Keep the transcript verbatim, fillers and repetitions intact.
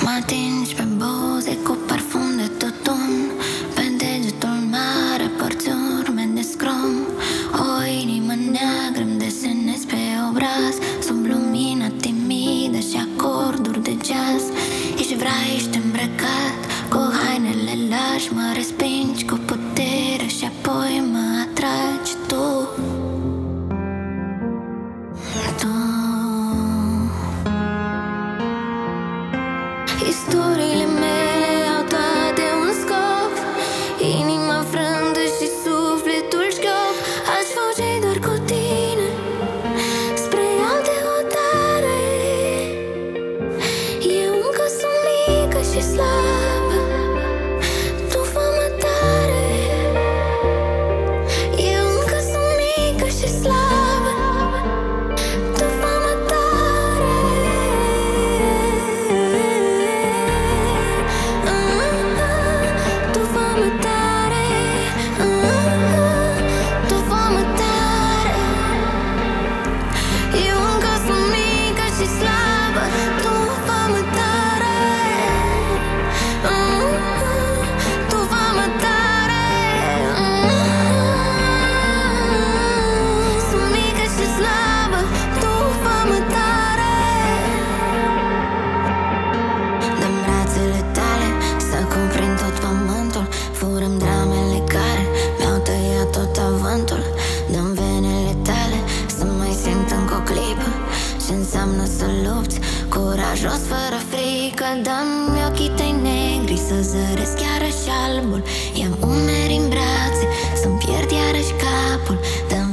Mă atingi pe buze cu parfum de tutun, pe degetul mare porți urme de scrum. O inimă neagră îmi desenezi pe obraz, sub lumina timidă și acorduri de jazz. Ești vrea, ești îmbrăcat cu hainele lași, mă respingi cu putere și apoi mă atragi tu. Istoriile mele au toate un scop, inima frântă și sufletul șchiop. Aș fugi doar cu tine spre alte hotare. Eu încă sunt mică și slabă, tu fă-mă tare. Eu încă sunt mică și slabă, tu fă-mă tare. Tu fă-mă tare, tu fă-mă tare. Eu încă sunt mică și slabă, tu fă-mă tare. Tu fă-mă tare. Sunt mică și slabă, tu fă-mă tare. Dă-mi brațele tale să cuprind tot pământul, furăm dramele care mi-au tăiat tot avântul. Dă-mi venele tale să mai simt încă o clipă ce înseamnă să lupți curajos fără frică. Dă-mi ochii tăi negri să zăresc iarăși albul, ia-mi umeri în brațe să-mi pierd iarăși capul. Dă-mi